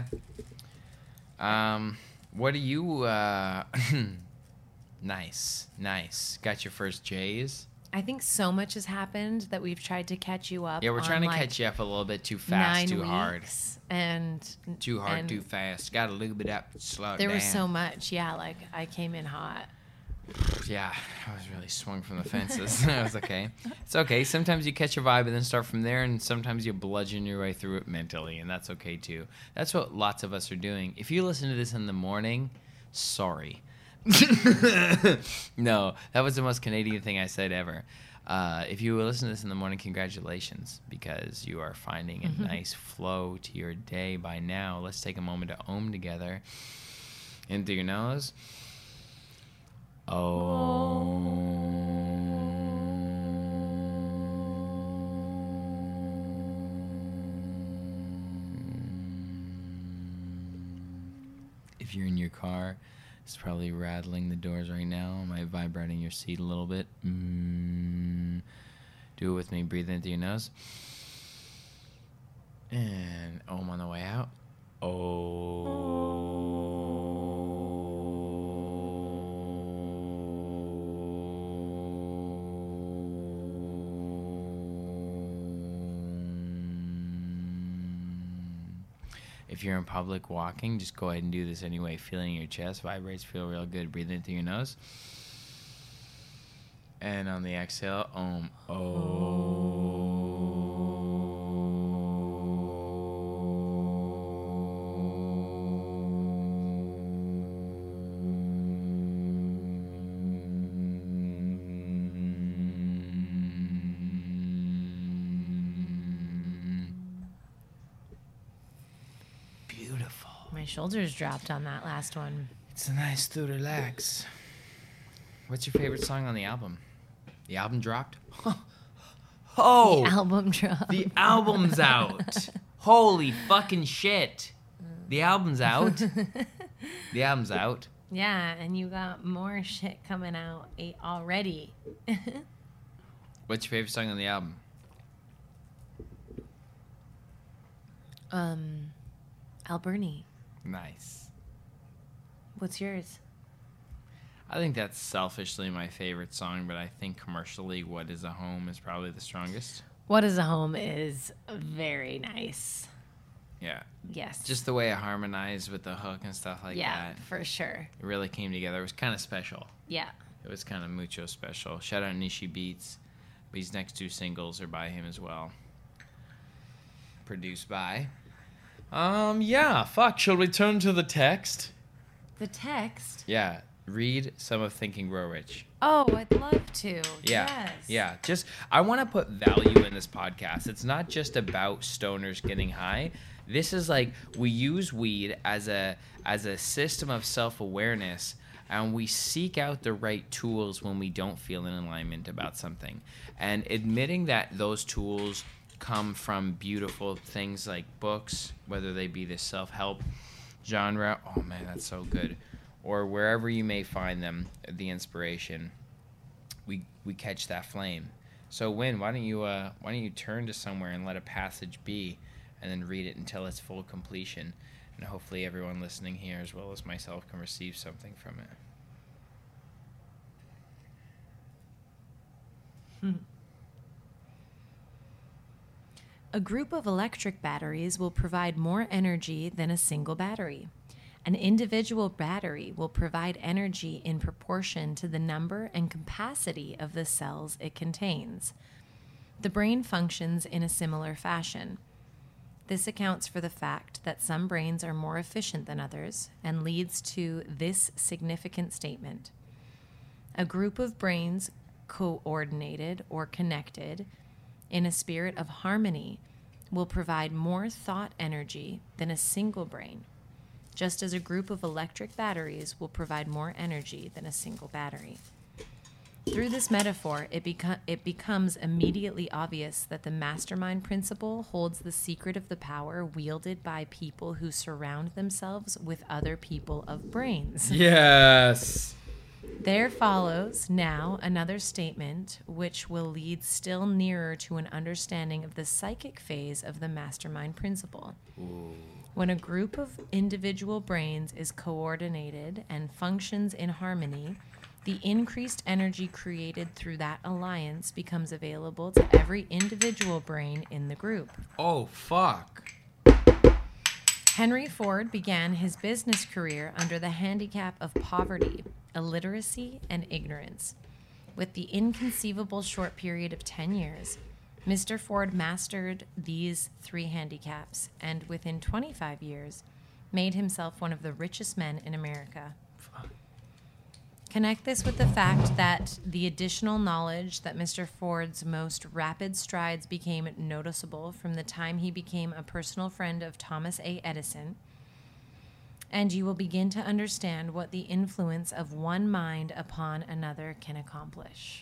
What do you... Nice. Got your first J's? I think so much has happened that we've tried to catch you up. Yeah, we're on, trying to like, catch you up a little bit too fast, 9 too hard. weeks, And Too hard, and too fast. Got a little bit up, slow it there down. was so much. Yeah, like I came in hot. Yeah, I was really swung from the fences. It was okay. It's okay. Sometimes you catch a vibe and then start from there, and sometimes you bludgeon your way through it mentally, and that's okay too. That's what lots of us are doing. If you listen to this in the morning, sorry. No, that was the most Canadian thing I said ever. If you listen to this in the morning, congratulations, because you are finding a nice flow to your day by now. Let's take a moment to ohm together. In through your nose. If you're in your car, it's probably rattling the doors right now. Might vibrating your seat a little bit. Do it with me. Breathe in through your nose. And ohm on the way out. If you're in public walking, just go ahead and do this anyway. Feeling your chest vibrates, feel real good. Breathe in through your nose. And on the exhale, ohm. Beautiful. My shoulders dropped on that last one. It's nice to relax. What's your favorite song on the album? The album dropped? Oh! The album dropped. The album's out. Holy fucking shit. The album's out. The album's out. Yeah, and you got more shit coming out already. What's your favorite song on the album? Alberni. Nice. What's yours? I think that's selfishly my favorite song, but I think commercially What Is a Home is probably the strongest. What is a Home is very nice. Yeah. Yes. Just the way it harmonized with the hook and stuff like yeah, that. for sure. It really came together. It was kind of special. Yeah. It was kind of mucho special. Shout out Nishi Beats. These next 2 singles are by him as well. Produced by. Yeah, fuck. Shall we turn to the text? The text? Yeah. Read some of Thinking Grow Rich. Oh, I'd love to. Yeah. Yes. Yeah. Just, I want to put value in this podcast. It's not just about stoners getting high. This is like, we use weed as a system of self-awareness, and we seek out the right tools when we don't feel in alignment about something. And admitting that those tools come from beautiful things like books, whether they be the self-help genre. Oh man, that's so good. Or wherever you may find them, the inspiration, we catch that flame. So Win, why don't you turn to somewhere and let a passage be, and then read it until its full completion, and hopefully everyone listening here, as well as myself, can receive something from it. A group of electric batteries will provide more energy than a single battery. An individual battery will provide energy in proportion to the number and capacity of the cells it contains. The brain functions in a similar fashion. This accounts for the fact that some brains are more efficient than others and leads to this significant statement. A group of brains coordinated or connected in a spirit of harmony will provide more thought energy than a single brain, just as a group of electric batteries will provide more energy than a single battery. Through this metaphor, it becomes immediately obvious that the mastermind principle holds the secret of the power wielded by people who surround themselves with other people of brains. Yes. There follows now another statement which will lead still nearer to an understanding of the psychic phase of the mastermind principle. Ooh. When a group of individual brains is coordinated and functions in harmony, the increased energy created through that alliance becomes available to every individual brain in the group. Oh, fuck. Henry Ford began his business career under the handicap of poverty, illiteracy, and ignorance. With the inconceivable short period of 10 years, Mr. Ford mastered these 3 handicaps and within 25 years made himself one of the richest men in America. Connect this with the fact that the additional knowledge that Mr. Ford's most rapid strides became noticeable from the time he became a personal friend of Thomas A. Edison, and you will begin to understand what the influence of one mind upon another can accomplish.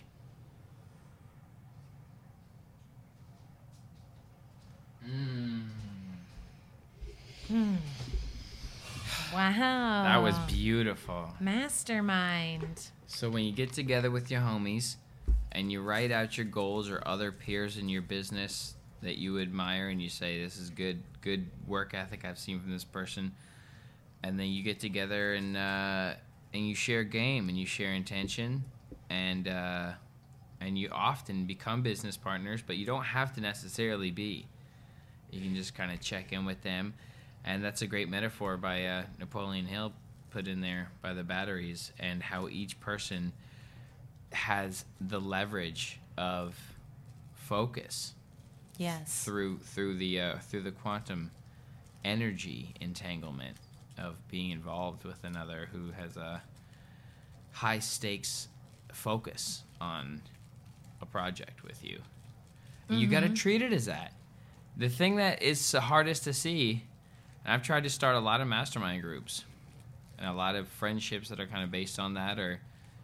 Wow. That was beautiful. Mastermind. So when you get together with your homies and you write out your goals or other peers in your business that you admire and you say, this is good work ethic I've seen from this person, and then you get together and you share game and you share intention, and you often become business partners, but you don't have to necessarily be. You can just kind of check in with them. And that's a great metaphor by Napoleon Hill put in there by the batteries, and how each person has the leverage of focus. Yes. Through the quantum energy entanglement of being involved with another who has a high stakes focus on a project with you. Mm-hmm. You got to treat it as that. The thing that is the hardest to see. And I've tried to start a lot of mastermind groups and a lot of friendships that are kind of based on that, or,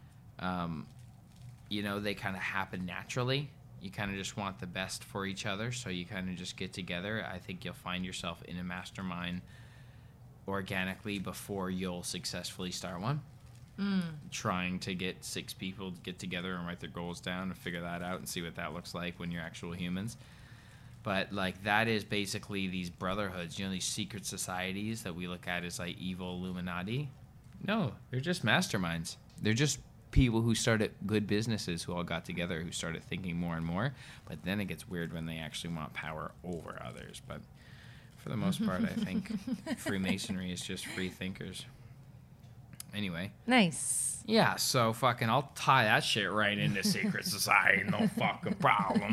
they kind of happen naturally. You kind of just want the best for each other, so you kind of just get together. I think you'll find yourself in a mastermind organically before you'll successfully start one. Trying to get 6 people to get together and write their goals down and figure that out and see what that looks like when you're actual humans. But like that is basically these brotherhoods, you know, these secret societies that we look at as like evil Illuminati. No, they're just masterminds. They're just people who started good businesses who all got together, who started thinking more and more. But then it gets weird when they actually want power over others. But for the most part, I think Freemasonry is just free thinkers. Anyway. Nice. Yeah, so fucking I'll tie that shit right into secret society, no fucking problem.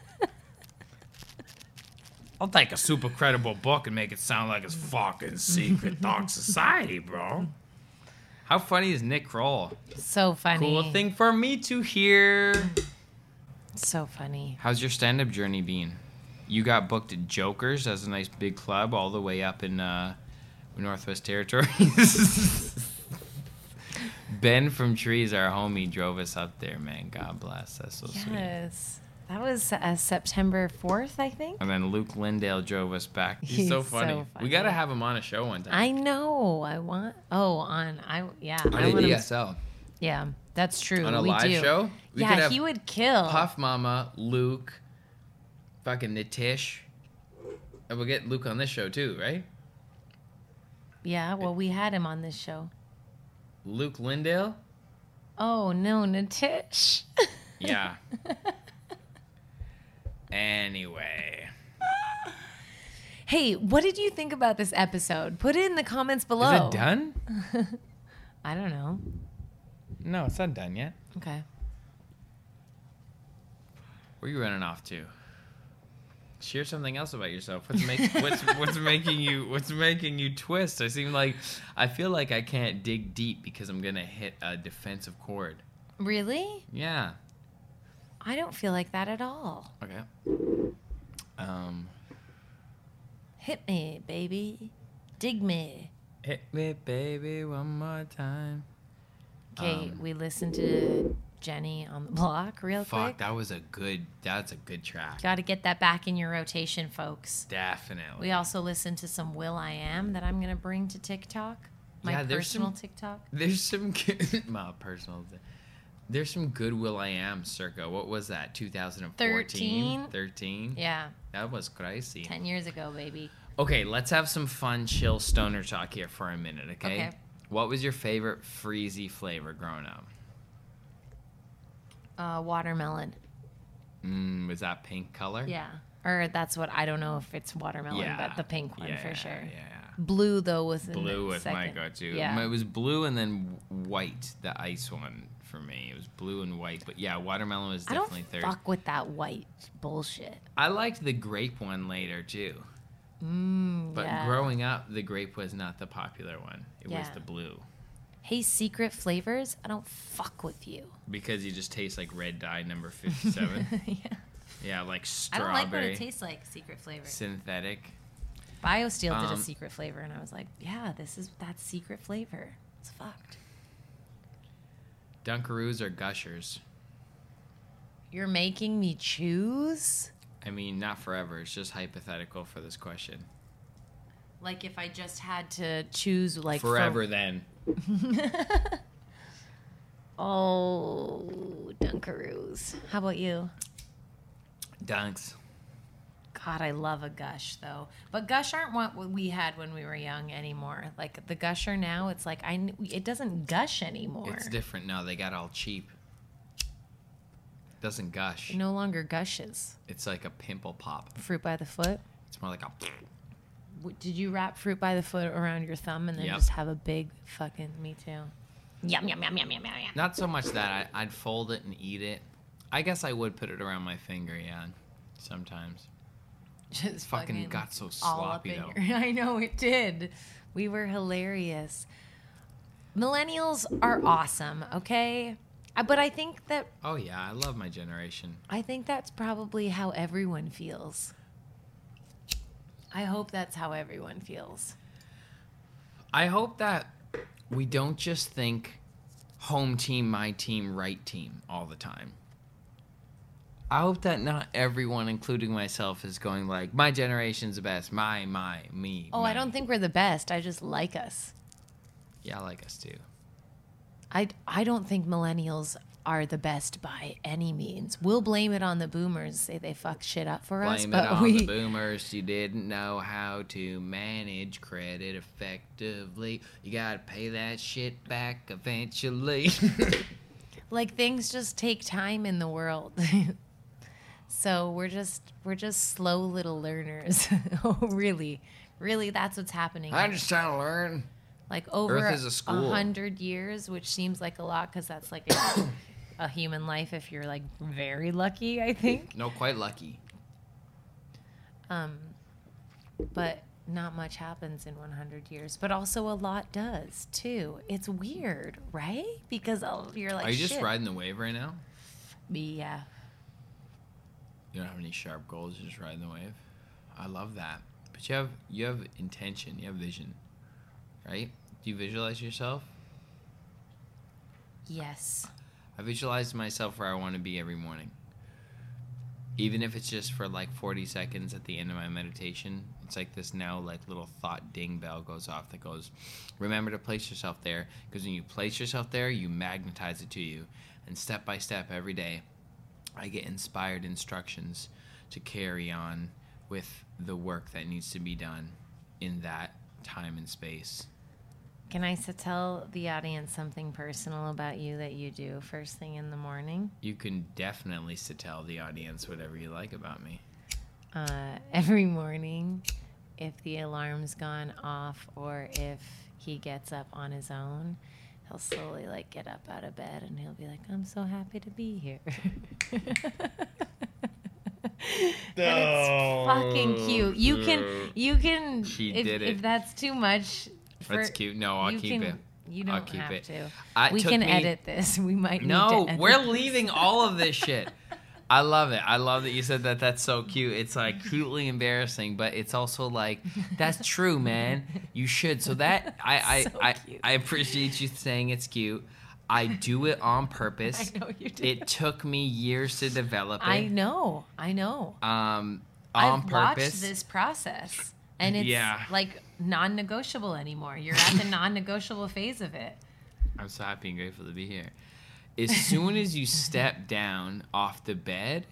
I'll take a super credible book and make it sound like it's fucking secret dog society, bro. How funny is Nick Kroll? So funny. Cool thing for me to hear. So funny. How's your stand-up journey been? You got booked at Joker's. That's a nice big club all the way up in Northwest Territories. Ben from Trees, our homie, drove us up there, man. God bless. That's so sweet. Yes. That was September 4th, I think. And then Luke Lindale drove us back. He's so funny. We got to have him on a show one time. I know. I want. Oh, on. I yeah. On I want DSL. Yeah, that's true. On a we live do. show? We could Yeah, have he would kill. Puff Mama, Luke, fucking Nitish. And we'll get Luke on this show too, right? Yeah, well, we had him on this show. Luke Lindale? Oh, no, Natish. Yeah. Anyway. Hey, what did you think about this episode? Put it in the comments below. Is it done? I don't know. No, it's not done yet. Okay. Where are you running off to? Share something else about yourself. What's making you twist? I feel like I can't dig deep because I'm gonna hit a defensive chord. Really? Yeah. I don't feel like that at all. Okay. Hit me, baby. Dig me. Hit me, baby, one more time. Okay, we listened to Jenny on the Block real quick. That's a good track. Got to get that back in your rotation, folks. Definitely. We also listened to some Will I Am that I'm going to bring to TikTok. My personal TikTok. There's some good, there's some good Will I Am circa. What was that? 2014? 13? Yeah. That was crazy. 10 years ago, baby. Okay, let's have some fun, chill stoner talk here for a minute, okay? What was your favorite Freezy flavor growing up? Watermelon. Was that pink color? Yeah. Or that's what, I don't know if it's watermelon, Yeah. but the pink one for sure. Yeah. Blue, though, was in Blue the was my second. go-to. Yeah. It was blue and then white, the ice one for me. It was blue and white. But yeah, watermelon was I definitely don't third. fuck with that white bullshit. I liked the grape one later, too. But yeah. growing up, the grape was not the popular one. It was Yeah. the blue. Hey, secret flavors, I don't fuck with you. Because you just taste like red dye number 57. Yeah. Yeah, like I strawberry. don't like what it tastes like, secret flavor. Synthetic. BioSteel did a secret flavor, and I was like, yeah, that's secret flavor. It's fucked. Dunkaroos or Gushers? You're making me choose? I mean, not forever. It's just hypothetical for this question. Like if I just had to choose like Forever then. Oh, Dunkaroos. How about you? Dunks. God, I love a Gush though. But Gush aren't what we had when we were young anymore. Like the Gusher now, it's like it doesn't gush anymore. It's different now. They got all cheap. Doesn't gush. It no longer gushes. It's like a pimple pop. Fruit by the foot. It's more like a... Did you wrap fruit by the foot around your thumb and then Yep. just have a big fucking... Me too. Yum, yum, yum, yum, yum, yum, yum. Not so much that. I'd fold it and eat it. I guess I would put it around my finger, yeah. Sometimes. Just Fucking got so all up sloppy, in though. your- I know it did. We were hilarious. Millennials are awesome, okay? But I think that Oh, yeah. I love my generation. that's probably how everyone feels. I hope that's how everyone feels. I hope that we don't just think home team, my team, right team all the time. I hope that not everyone, including myself, is going like, my generation's the best. Me. Oh, I don't think we're the best. I just like us. Yeah, I like us too. I don't think millennials are the best by any means. We'll blame it on the boomers, say they fuck shit up for us, Blame it but on we the boomers. You didn't know how to manage credit effectively. You gotta pay that shit back eventually. like things just take time in the world. So we're just slow little learners. Oh, really, that's what's happening. I'm just trying to learn. Like over Earth is a school. 100 years, which seems like a lot because that's like a human life if you're like very lucky, I think. No, quite lucky. But not much happens in 100 years. But also a lot does too. It's weird, right? Because you're like, Are you just shit. riding the wave right now? Yeah. You don't have any sharp goals. You're just riding the wave. I love that. But you have intention. You have vision, right? Do you visualize yourself? Yes. I visualize myself where I want to be every morning. Even if it's just for like 40 seconds at the end of my meditation, it's like this now like little thought ding bell goes off that goes, remember to place yourself there, because when you place yourself there, you magnetize it to you. And step by step every day, I get inspired instructions to carry on with the work that needs to be done in that time and space. Can I tell the audience something personal about you that you do first thing in the morning? You can definitely tell the audience whatever you like about me. Every morning, if the alarm's gone off or if he gets up on his own, he'll slowly like get up out of bed and he'll be like, I'm so happy to be here. And it's fucking cute. You can She if, did it. if that's too much. That's cute. No, I'll keep it. You I'll don't keep have it. to. It We took can me- edit this. We might need to No, edit we're this. leaving all of this shit. I love it. I love that you said that. That's so cute. It's like cutely embarrassing, but it's also like, that's true, man. You should. So that I cute. I appreciate you saying it's cute. I do it on purpose. I know you do. It took me years to develop it. I know. On I've purpose. watched this process, and it's Yeah. like non-negotiable anymore. You're at the non-negotiable phase of it. I'm so happy and grateful to be here. As soon as you step down off the bed,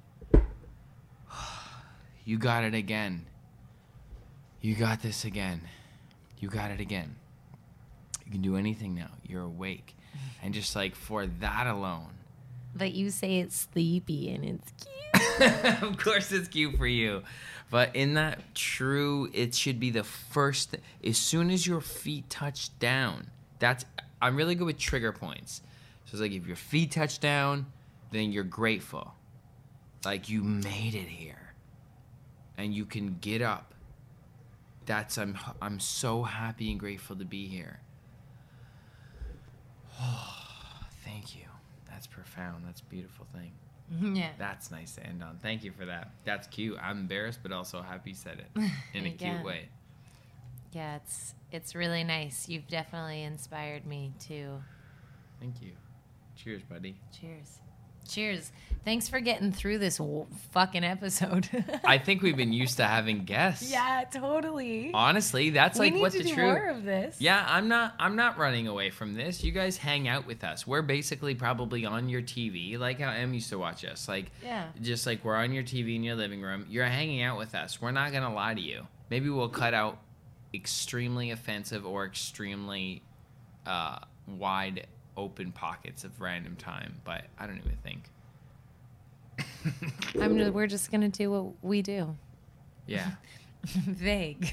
you got it again. You got this again. You got it again. You can do anything now. You're awake. And just like for that alone. But you say it's sleepy and it's cute. Of course it's cute for you. But in that true, it should be the first, as soon as your feet touch down, I'm really good with trigger points. So it's like if your feet touch down, then you're grateful. Like you made it here. And you can get up. I'm so happy and grateful to be here. Oh, thank you. That's profound. That's a beautiful thing. Yeah. That's nice to end on. Thank you for that. That's cute. I'm embarrassed, but also happy you said it in a Yeah. cute way. Yeah, it's really nice. You've definitely inspired me to. Thank you. Cheers, buddy. Cheers. Thanks for getting through this fucking episode. I think we've been used to having guests. Yeah, totally. Honestly, that's we like need what to the do truth. more of this. Yeah, I'm not running away from this. You guys hang out with us. We're basically probably on your TV, like how Em used to watch us. Like, Yeah. just like we're on your TV in your living room. You're hanging out with us. We're not gonna lie to you. Maybe we'll cut out extremely offensive or extremely wide open pockets of random time, but I don't even think. We're just gonna do what we do. Yeah. Vague.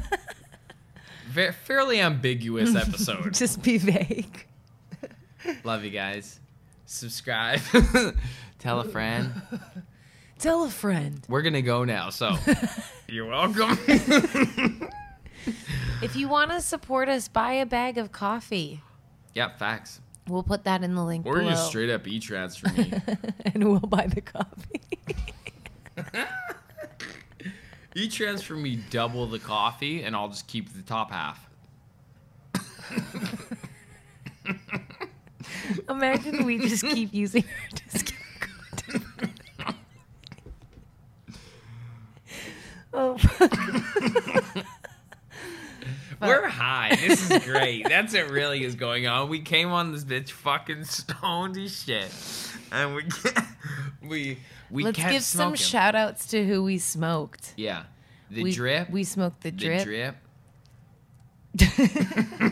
Fairly ambiguous episode. Just be vague. Love you guys. Subscribe. Tell a friend. Tell a friend. We're gonna go now, so you're welcome. If you want to support us, buy a bag of coffee. Yep, facts. We'll put that in the link Or below. just straight up e-transfer me. And we'll buy the coffee. E-transfer me double the coffee, and I'll just keep the top half. Imagine we just keep using our discount code. Oh. We're high. This is great. That's what really is going on. We came on this bitch fucking stoned as shit. And we Let's kept give smoking. some shout outs to who we smoked. Yeah. The we, drip. We smoked the drip. The drip.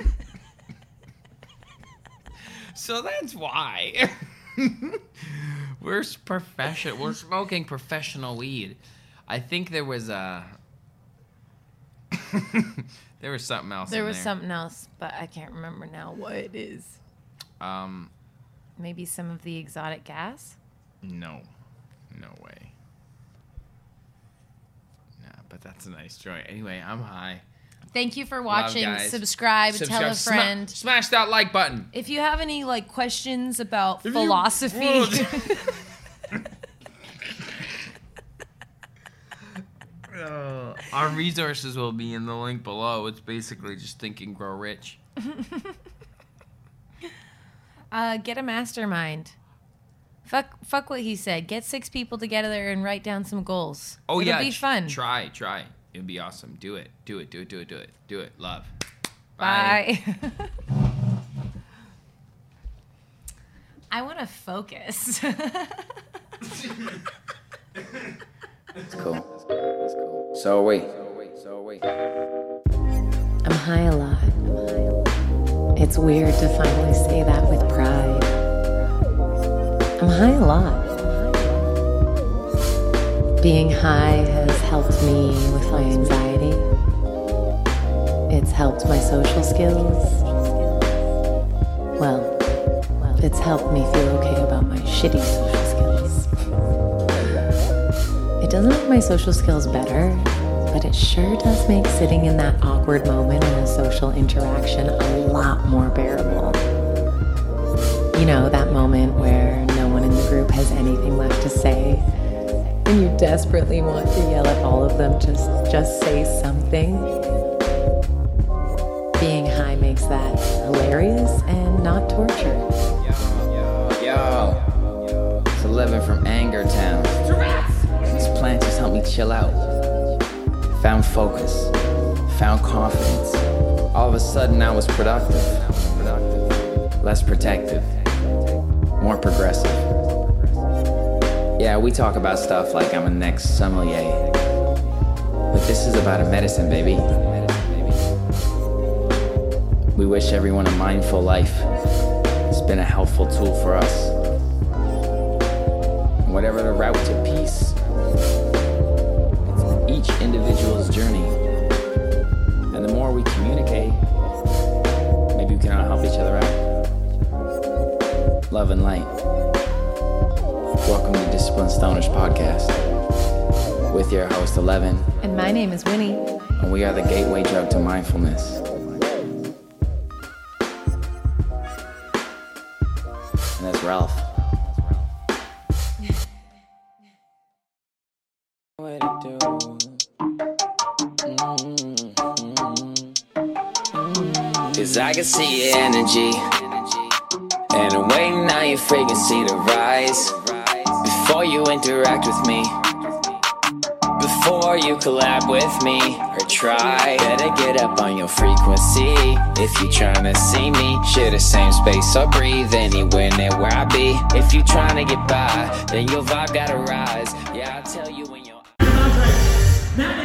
So that's why. We're professional. We're smoking professional weed. I think there was there was something else. There was something else, but I can't remember now what it is. Maybe some of the exotic gas? No way. Nah, but that's a nice joint. Anyway, I'm high. Thank you for watching. Guys. Subscribe, tell a friend. Smash that like button. If you have any questions about philosophy, our resources will be in the link below. It's basically just Think and Grow Rich. get a mastermind. Fuck what he said. Get 6 people together and write down some goals. Oh, It'll yeah. be fun. Try. It'd be awesome. Do it. Love. Bye. I want to focus. It's cool. So are we. I'm high a lot. It's weird to finally say that with pride. I'm high a lot. Being high has helped me with my anxiety. It's helped my social skills. Well, it's helped me feel okay about my shitty social skills. It doesn't make my social skills better, but it sure does make sitting in that awkward moment in a social interaction a lot more bearable. You know, that moment where no one in the group has anything left to say, and you desperately want to yell at all of them, just say something. Being high makes that hilarious and not torture. Yo. It's 11 from Anger Town. These plants just helped me chill out. Found focus. Found confidence. All of a sudden I was productive. Less protective. More progressive. Yeah, we talk about stuff like I'm a next sommelier. But this is about a medicine, baby. We wish everyone a mindful life. It's been a helpful tool for us. And whatever the route to peace, it's each individual's journey. And the more we communicate, maybe we can all help each other out. Love and light. Welcome to Disciplined Stoners Podcast with your host 11. And my name is Winnie. And we are the gateway drug to mindfulness. And that's Ralph. What to do? Cause I can see your energy. And I'm waiting on your frequency to rise. Before you interact with me, before you collab with me or try, better get up on your frequency. If you tryna see me, share the same space or breathe anywhere near where I be. If you tryna get by, then your vibe gotta rise. Yeah, I'll tell you when you're